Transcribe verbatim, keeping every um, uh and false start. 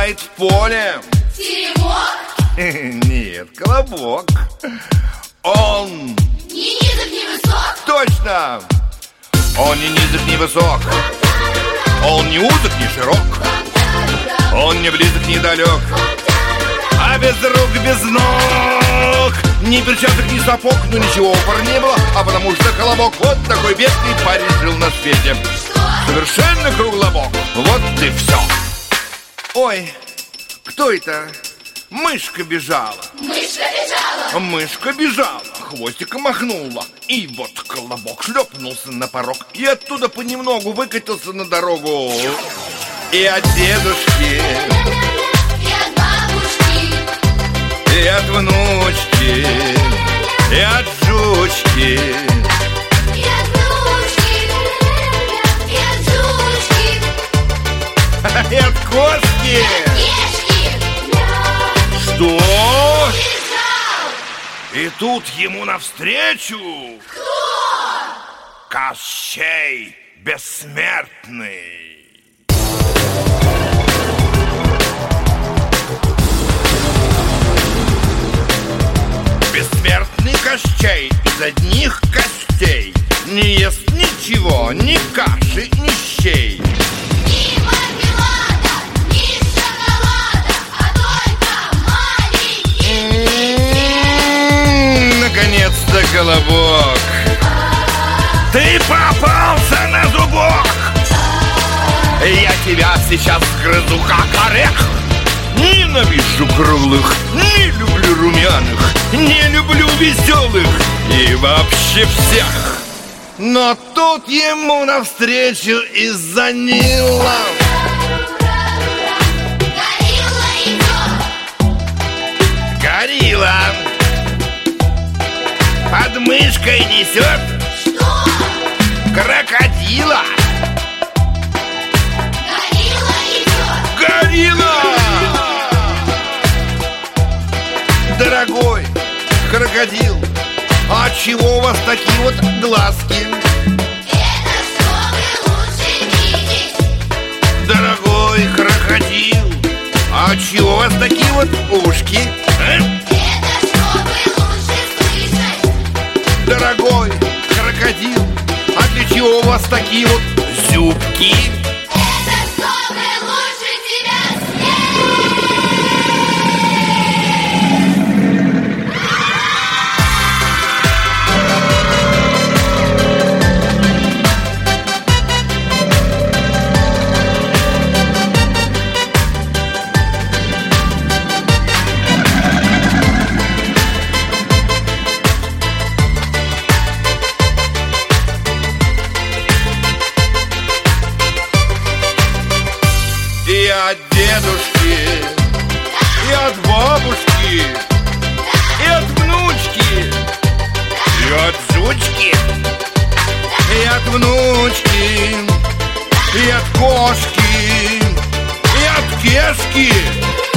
играет в поле. Теремок? Нет, колобок. Он ни низок, ни высок. Точно. Он ни низок, ни высок. Он не узок, ни широк. Он не близок, ни далек. А без рук, без ног, ни перчаток, ни сапог. Ну ничего у парня не было, а потому что колобок вот такой бедный парень жил на свете. Что? Совершенно круглобок. Вот и все. Ой, кто это? Мышка бежала. Мышка бежала. Мышка бежала, хвостиком махнула. И вот колобок шлепнулся на порог. И оттуда понемногу выкатился на дорогу. И от дедушки, И от бабушки, и от внучки, и от жучки, и от внучки, и от жучки, и от кошки. Кешки. Что? Бежал. И тут ему навстречу Кто? Кощей Бессмертный. Бессмертный Кощей из одних костей не ест ничего, ни каши, ни щей. Ни мармелада, ни шоколада, а только маленький. М-м-м, наконец-то, колобок, ты попался на зубок. Я тебя сейчас грызу, как орех. Ненавижу круглых, не люблю румяных, не люблю веселых и вообще всех. Но тут ему навстречу из-за Нила Горилла идет. горилла под мышкой несет Что? крокодила. Горилла идет. Горилла! Дорогой крокодил, а чего у вас такие вот глазки? Это чтобы лучше видеть. Дорогой крокодил, а чего у вас такие вот ушки? А? Это чтобы лучше слышать. Дорогой крокодил, а для чего у вас такие вот зубки? Это чтобы лучше тебя съесть. И от дедушки, и от бабушки, и от внучки, и от жучки, и от внучки, и от кошки, и от кешки.